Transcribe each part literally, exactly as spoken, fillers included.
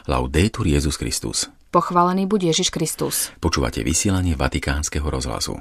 Laudetur Jesus Christus. Pochválený buď Ježiš Kristus. Počúvate vysielanie Vatikánskeho rozhlasu.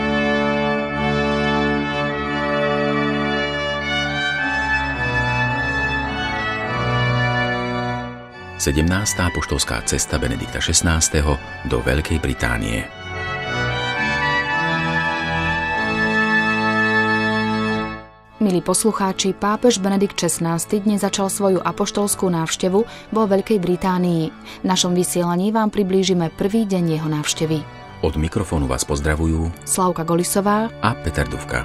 sedemnásta apoštolská cesta Benedikta šestnásteho do Veľkej Británie. Milí poslucháči, pápež Benedikt šestnásty dnes začal svoju apoštolskú návštevu vo Veľkej Británii. V našom vysielaní vám priblížime prvý deň jeho návštevy. Od mikrofónu vás pozdravujú Slavka Golisová a Peter Dufka.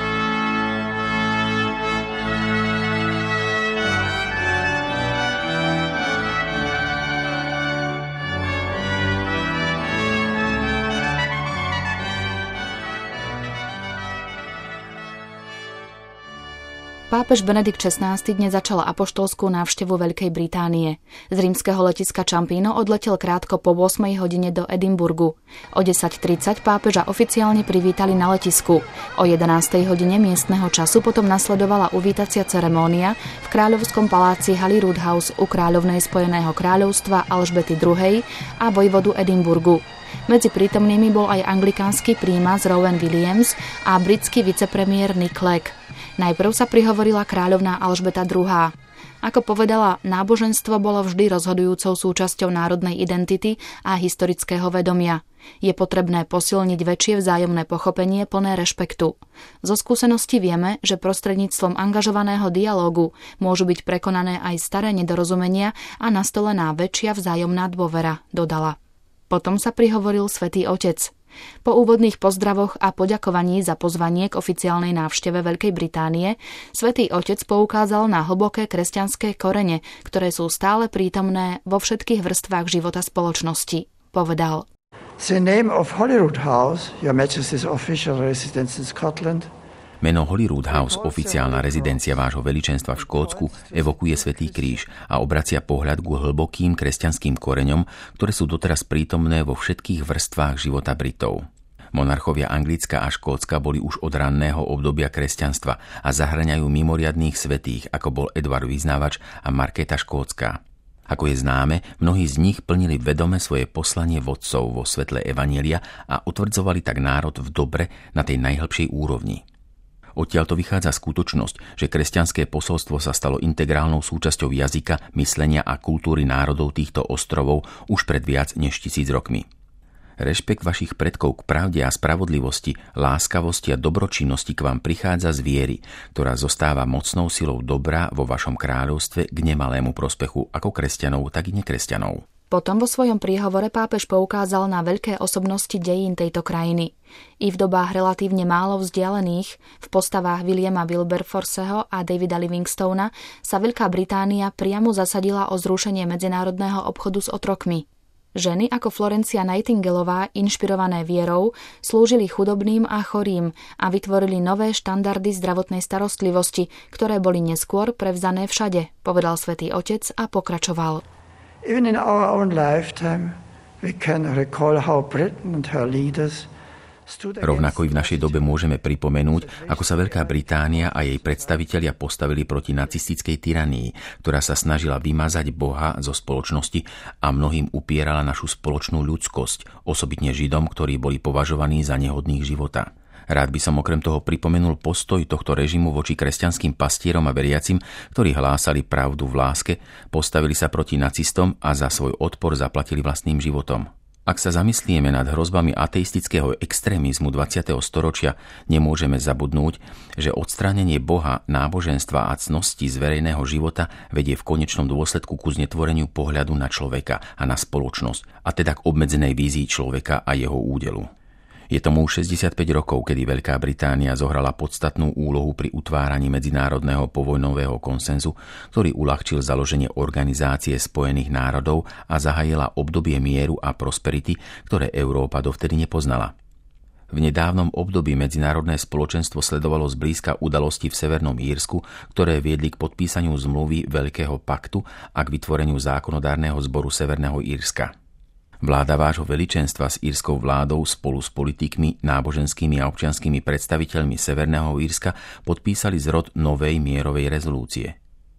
Pápež Benedikt šestnásty dnes začal apoštolskú návštevu Veľkej Británie. Z rímskeho letiska Ciampino odletel krátko po ôsmej hodine do Edinburgu. O desať tridsať pápeža oficiálne privítali na letisku. O jedenástej hodine miestneho času potom nasledovala uvítacia ceremónia v kráľovskom paláci Holyrood House u kráľovnej Spojeného kráľovstva Alžbety druhej. a vojvodu Edinburgu. Medzi prítomnými bol aj anglikánsky prímas Rowan Williams a britský vicepremiér Nick Clegg. Najprv sa prihovorila kráľovná Alžbeta druhá. Ako povedala, náboženstvo bolo vždy rozhodujúcou súčasťou národnej identity a historického vedomia. Je potrebné posilniť väčšie vzájomné pochopenie plné rešpektu. Zo skúsenosti vieme, že prostredníctvom angažovaného dialógu môžu byť prekonané aj staré nedorozumenia a nastolená väčšia vzájomná dôvera, dodala. Potom sa prihovoril Svätý Otec. Po úvodných pozdravoch a poďakovaní za pozvanie k oficiálnej návšteve Veľkej Británie Svätý Otec poukázal na hlboké kresťanské korene, ktoré sú stále prítomné vo všetkých vrstvách života spoločnosti. Povedal: The name of Holyrood House, Your Majesty's official residence in Scotland, Meno Holyrood House, oficiálna rezidencia vášho veličenstva v Škótsku, evokuje Svätý kríž a obracia pohľad ku hlbokým kresťanským koreňom, ktoré sú doteraz prítomné vo všetkých vrstvách života Britov. Monarchovia Anglicka a Škótska boli už od ranného obdobia kresťanstva a zahŕňajú mimoriadnych svätých, ako bol Edward Vyznávač a Markéta Škótska. Ako je známe, mnohí z nich plnili vedome svoje poslanie vodcov vo svetle evanjelia a utvrdzovali tak národ v dobre na tej najhlbšej úrovni. Odtiaľto vychádza skutočnosť, že kresťanské posolstvo sa stalo integrálnou súčasťou jazyka, myslenia a kultúry národov týchto ostrovov už pred viac než tisíc rokmi. Rešpekt vašich predkov k pravde a spravodlivosti, láskavosti a dobročinnosti k vám prichádza z viery, ktorá zostáva mocnou silou dobra vo vašom kráľovstve k nemalému prospechu ako kresťanov, tak i nekresťanov. Potom vo svojom príhovore pápež poukázal na veľké osobnosti dejín tejto krajiny. I v dobách relatívne málo vzdialených, v postavách Williama Wilberforceho a Davida Livingstona, sa Veľká Británia priamo zasadila o zrušenie medzinárodného obchodu s otrokmi. Ženy ako Florencia Nightingaleová, inšpirované vierou, slúžili chudobným a chorým a vytvorili nové štandardy zdravotnej starostlivosti, ktoré boli neskôr prevzané všade, povedal Svätý Otec a pokračoval. Even in our own lifetime, we can recall how Britain and her leaders stood against... Rovnako i v našej dobe môžeme pripomenúť, ako sa Veľká Británia a jej predstavitelia postavili proti nacistickej tyranii, ktorá sa snažila vymazať Boha zo spoločnosti a mnohým upierala našu spoločnú ľudskosť, osobitne Židom, ktorí boli považovaní za nehodných života. Rád by som okrem toho pripomenul postoj tohto režimu voči kresťanským pastierom a veriacim, ktorí hlásali pravdu v láske, postavili sa proti nacistom a za svoj odpor zaplatili vlastným životom. Ak sa zamyslíme nad hrozbami ateistického extrémizmu dvadsiateho storočia, nemôžeme zabudnúť, že odstránenie Boha, náboženstva a cnosti z verejného života vedie v konečnom dôsledku ku znetvoreniu pohľadu na človeka a na spoločnosť, a teda k obmedzenej vízii človeka a jeho údelu. Je tomu už šesťdesiatpäť rokov, kedy Veľká Británia zohrala podstatnú úlohu pri utváraní medzinárodného povojnového konsenzu, ktorý uľahčil založenie Organizácie spojených národov a zahájila obdobie mieru a prosperity, ktoré Európa dovtedy nepoznala. V nedávnom období medzinárodné spoločenstvo sledovalo zblízka udalosti v Severnom Írsku, ktoré viedli k podpísaniu zmluvy Veľkého paktu a k vytvoreniu zákonodárneho zboru Severného Írska. Vláda vášho veličenstva s írskou vládou spolu s politikmi, náboženskými a občianskými predstaviteľmi Severného Írska podpísali zrod novej mierovej rezolúcie.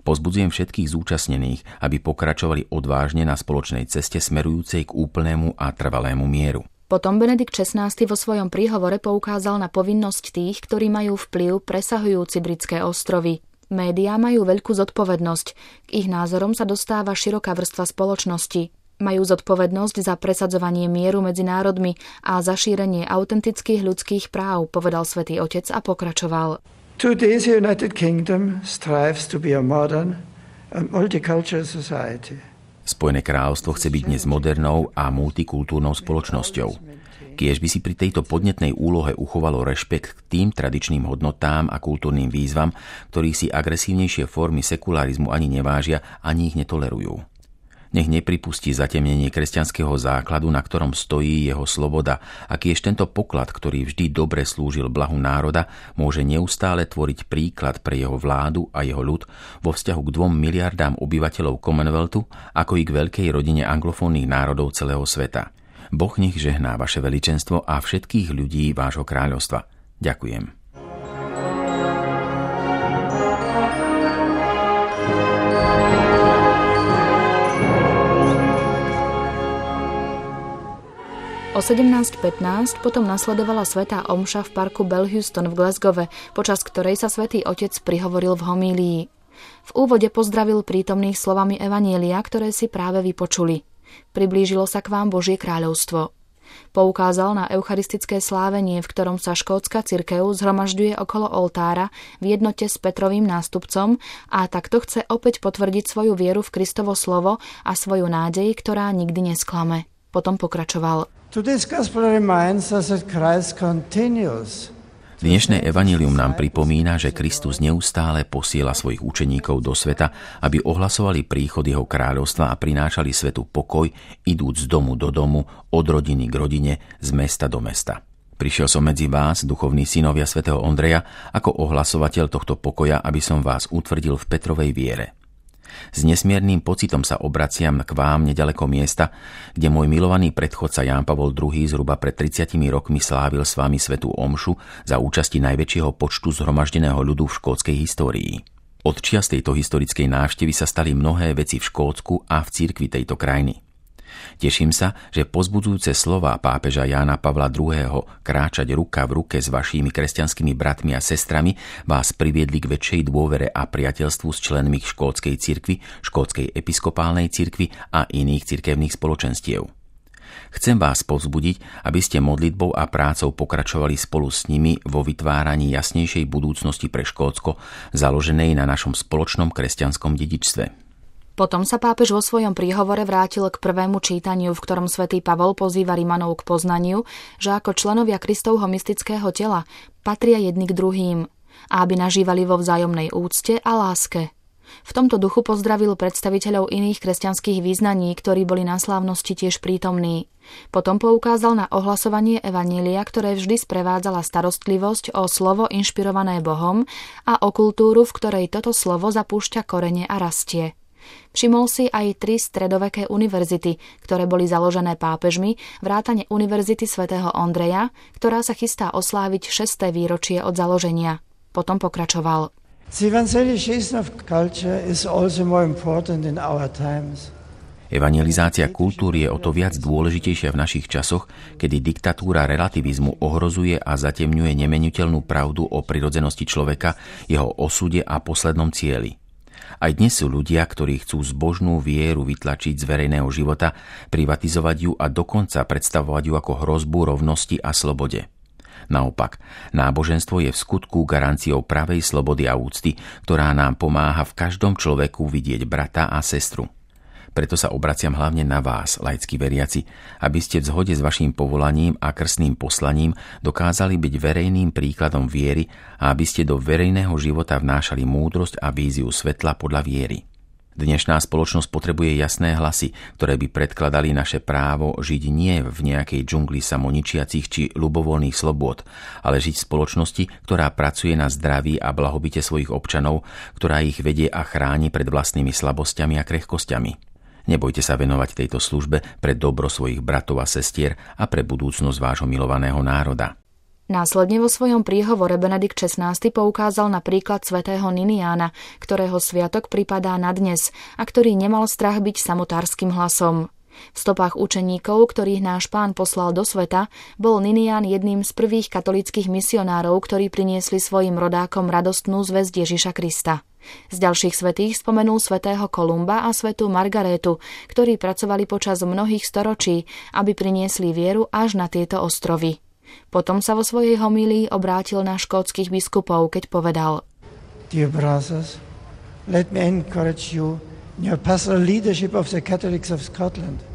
Pozbudzujem všetkých zúčastnených, aby pokračovali odvážne na spoločnej ceste smerujúcej k úplnému a trvalému mieru. Potom Benedikt šestnásty vo svojom príhovore poukázal na povinnosť tých, ktorí majú vplyv presahujúci britské ostrovy. Médiá majú veľkú zodpovednosť. K ich názorom sa dostáva široká vrstva spoločnosti. Majú zodpovednosť za presadzovanie mieru medzi národmi a za šírenie autentických ľudských práv, povedal Svätý Otec a pokračoval. Today's United Kingdom strives to be a modern and multicultural society. Spojené kráľovstvo chce byť dnes modernou a multikultúrnou spoločnosťou. Kiež by si pri tejto podnetnej úlohe uchovalo rešpekt k tým tradičným hodnotám a kultúrnym výzvam, ktorých si agresívnejšie formy sekularizmu ani nevážia, ani ich netolerujú. Nech nepripustí zatemnenie kresťanského základu, na ktorom stojí jeho sloboda, a kiež tento poklad, ktorý vždy dobre slúžil blahu národa, môže neustále tvoriť príklad pre jeho vládu a jeho ľud vo vzťahu k dvom miliardám obyvateľov Commonwealthu, ako i k veľkej rodine anglofónnych národov celého sveta. Boh nech žehná vaše veličenstvo a všetkých ľudí vášho kráľovstva. Ďakujem. O sedemnásť pätnásť potom nasledovala svätá omša v parku Belhouston v Glasgowe, počas ktorej sa Svätý Otec prihovoril v homílii. V úvode pozdravil prítomných slovami evanjelia, ktoré si práve vypočuli. Priblížilo sa k vám Božie kráľovstvo. Poukázal na eucharistické slávenie, v ktorom sa škótska cirkev zhromažďuje okolo oltára v jednote s Petrovým nástupcom a takto chce opäť potvrdiť svoju vieru v Kristovo slovo a svoju nádej, ktorá nikdy nesklame. Potom pokračoval. Dnešné evanjelium nám pripomína, že Kristus neustále posiela svojich učeníkov do sveta, aby ohlasovali príchod jeho kráľovstva a prinášali svetu pokoj, idúc z domu do domu, od rodiny k rodine, z mesta do mesta. Prišiel som medzi vás, duchovní synovia svätého Ondreja, ako ohlasovateľ tohto pokoja, aby som vás utvrdil v Petrovej viere. S nesmierným pocitom sa obraciam k vám nedaleko miesta, kde môj milovaný predchodca Ján Pavol druhý zhruba pred tridsiatimi rokmi slávil s vami svätú omšu za účasti najväčšieho počtu zhromaždeného ľudu v škótskej histórii. Od čias tejto historickej návštevy sa stali mnohé veci v Škótsku a v cirkvi tejto krajiny. Teším sa, že povzbudzujúce slová pápeža Jána Pavla druhého. kráčať ruka v ruke s vašimi kresťanskými bratmi a sestrami vás priviedli k väčšej dôvere a priateľstvu s členmi škótskej cirkvi, škótskej episkopálnej cirkvi a iných cirkevných spoločenstiev. Chcem vás povzbudiť, aby ste modlitbou a prácou pokračovali spolu s nimi vo vytváraní jasnejšej budúcnosti pre Škótsko, založenej na našom spoločnom kresťanskom dedičstve. Potom sa pápež vo svojom príhovore vrátil k prvému čítaniu, v ktorom svätý Pavol pozýva Rimanov k poznaniu, že ako členovia Kristovho mystického tela patria jedni k druhým a aby nažívali vo vzájomnej úcte a láske. V tomto duchu pozdravil predstaviteľov iných kresťanských význaní, ktorí boli na slávnosti tiež prítomní. Potom poukázal na ohlasovanie evanjelia, ktoré vždy sprevádzala starostlivosť o slovo inšpirované Bohom a o kultúru, v ktorej toto slovo zapúšťa korene a rastie. Všimol si aj tri stredoveké univerzity, ktoré boli založené pápežmi, vrátane Univerzity svätého Ondreja, ktorá sa chystá osláviť šesté výročie od založenia. Potom pokračoval. Evangelizácia kultúry je o to viac dôležitejšia v našich časoch, kedy diktatúra relativizmu ohrozuje a zatemňuje nemeniteľnú pravdu o prirodzenosti človeka, jeho osude a poslednom cieli. Aj dnes sú ľudia, ktorí chcú zbožnú vieru vytlačiť z verejného života, privatizovať ju a dokonca predstavovať ju ako hrozbu rovnosti a slobode. Naopak, náboženstvo je v skutku garanciou pravej slobody a úcty, ktorá nám pomáha v každom človeku vidieť brata a sestru. Preto sa obraciam hlavne na vás, laickí veriaci, aby ste v zhode s vaším povolaním a krstným poslaním dokázali byť verejným príkladom viery a aby ste do verejného života vnášali múdrosť a víziu svetla podľa viery. Dnešná spoločnosť potrebuje jasné hlasy, ktoré by predkladali naše právo žiť nie v nejakej džungli samoničiacich či ľubovoľných slobôd, ale žiť v spoločnosti, ktorá pracuje na zdraví a blahobite svojich občanov, ktorá ich vedie a chráni pred vlastnými slabosťami a krehkosťami. Nebojte sa venovať tejto službe pre dobro svojich bratov a sestier a pre budúcnosť vášho milovaného národa. Následne vo svojom príhovore Benedikt šestnásty poukázal na príklad svätého Niniána, ktorého sviatok pripadá na dnes a ktorý nemal strach byť samotárskym hlasom. V stopách učeníkov, ktorých náš Pán poslal do sveta, bol Ninián jedným z prvých katolíckych misionárov, ktorí priniesli svojim rodákom radostnú zvesť Ježiša Krista. Z ďalších svätých spomenul svätého Kolumba a svätú Margarétu, ktorí pracovali počas mnohých storočí, aby priniesli vieru až na tieto ostrovy. Potom sa vo svojej homílii obrátil na škótskych biskupov, keď povedal: Dear brothers, let me encourage you in your pastoral leadership of the Catholics of Scotland.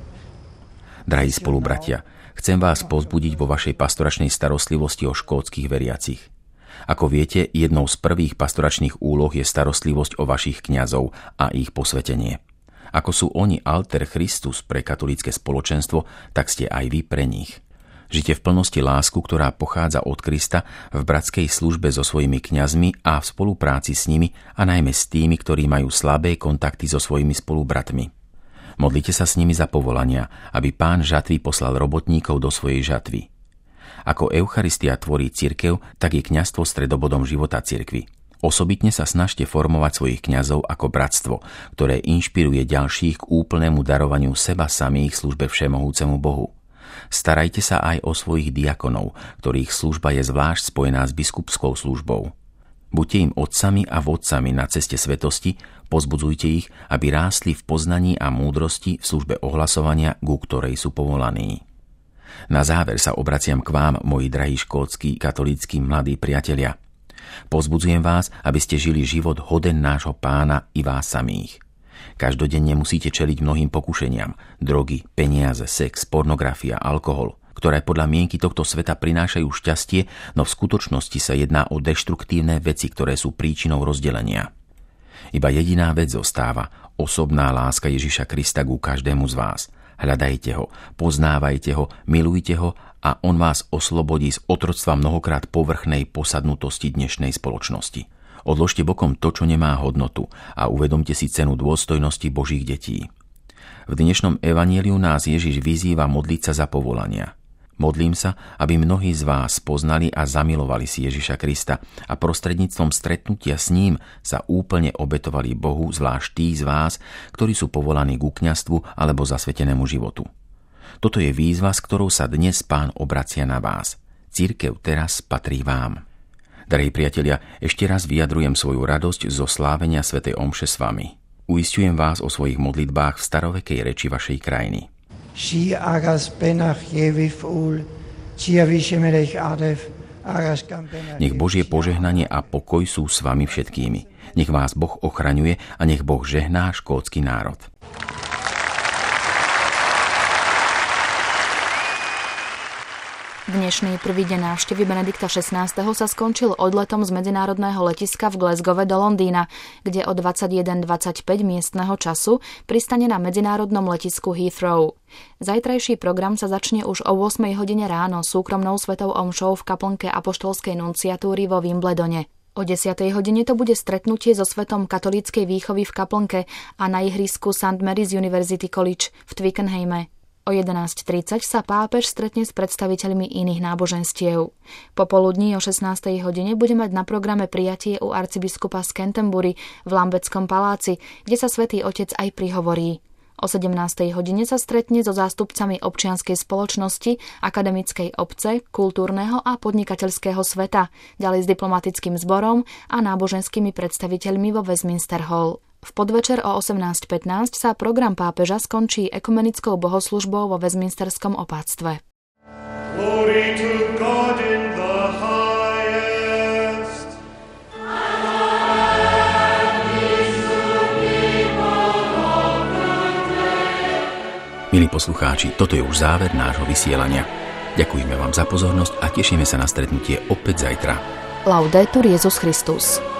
Drahí spolubratia, chcem vás povzbudiť vo vašej pastoračnej starostlivosti o škótskych veriacich. Ako viete, jednou z prvých pastoračných úloh je starostlivosť o vašich kňazov a ich posvetenie. Ako sú oni alter Christus pre katolícke spoločenstvo, tak ste aj vy pre nich. Žite v plnosti lásku, ktorá pochádza od Krista, v bratskej službe so svojimi kňazmi a v spolupráci s nimi a najmä s tými, ktorí majú slabé kontakty so svojimi spolubratmi. Modlite sa s nimi za povolania, aby Pán žatvy poslal robotníkov do svojej žatvy. Ako Eucharistia tvorí cirkev, tak je kňazstvo stredobodom života cirkvi. Osobitne sa snažte formovať svojich kňazov ako bratstvo, ktoré inšpiruje ďalších k úplnému darovaniu seba samých službe všemohúcemu Bohu. Starajte sa aj o svojich diakonov, ktorých služba je zvlášť spojená s biskupskou službou. Buďte im otcami a vodcami na ceste svetosti, pozbudzujte ich, aby rástli v poznaní a múdrosti v službe ohlasovania, ku ktorej sú povolaní. Na záver sa obraciam k vám, moji drahí škótski katolícki mladí priatelia. Pozbudzujem vás, aby ste žili život hoden nášho Pána i vás samých. Každodenne musíte čeliť mnohým pokušeniam, drogy, peniaze, sex, pornografia, alkohol, ktoré podľa mienky tohto sveta prinášajú šťastie, no v skutočnosti sa jedná o deštruktívne veci, ktoré sú príčinou rozdelenia. Iba jediná vec zostáva, osobná láska Ježiša Krista ku každému z vás. Hľadajte ho, poznávajte ho, milujte ho a on vás oslobodí z otroctva mnohokrát povrchnej posadnutosti dnešnej spoločnosti. Odložte bokom to, čo nemá hodnotu a uvedomte si cenu dôstojnosti Božích detí. V dnešnom evanjeliu nás Ježiš vyzýva modliť sa za povolania. Modlím sa, aby mnohí z vás poznali a zamilovali si Ježiša Krista a prostredníctvom stretnutia s ním sa úplne obetovali Bohu, zvlášť tí z vás, ktorí sú povolaní ku kňazstvu alebo zasvetenému životu. Toto je výzva, s ktorou sa dnes Pán obracia na vás. Cirkev teraz patrí vám. Drahí priatelia, ešte raz vyjadrujem svoju radosť zo slávenia svätej omše s vami. Uisťujem vás o svojich modlitbách v starovekej reči vašej krajiny. Nech Božie požehnanie a pokoj sú s vami všetkými. Nech vás Boh ochraňuje a nech Boh žehná škótsky národ. Dnešný prvý deň návštevy Benedikta šestnásteho sa skončil odletom z medzinárodného letiska v Glasgowe do Londýna, kde o dvadsaťjeden dvadsaťpäť miestneho času pristane na medzinárodnom letisku Heathrow. Zajtrajší program sa začne už o ôsmej hodine ráno súkromnou svetou omšou v kaplnke apoštolskej nunciatúry vo Wimbledone. O desiatej hodine to bude stretnutie so svetom katolíckej výchovy v kaplnke a na ihrisku Saint Mary's University College v Twickenhame. O jedenásť tridsať sa pápež stretne s predstaviteľmi iných náboženstiev. Popoludní o šestnástej hodine bude mať na programe prijatie u arcibiskupa z Canterbury v Lambeckom paláci, kde sa Svätý Otec aj prihovorí. O sedemnástej hodine sa stretne so zástupcami občianskej spoločnosti, akademickej obce, kultúrneho a podnikateľského sveta, ďalej s diplomatickým zborom a náboženskými predstaviteľmi vo Westminster Hall. V podvečer o osemnásť pätnásť sa program pápeža skončí ekumenickou bohoslužbou vo Westminsterskom opátstve. Glory to God in the highest. Milí poslucháči, toto je už záver nášho vysielania. Ďakujeme vám za pozornosť a tešíme sa na stretnutie opäť zajtra. Laudetur Jesus Christus.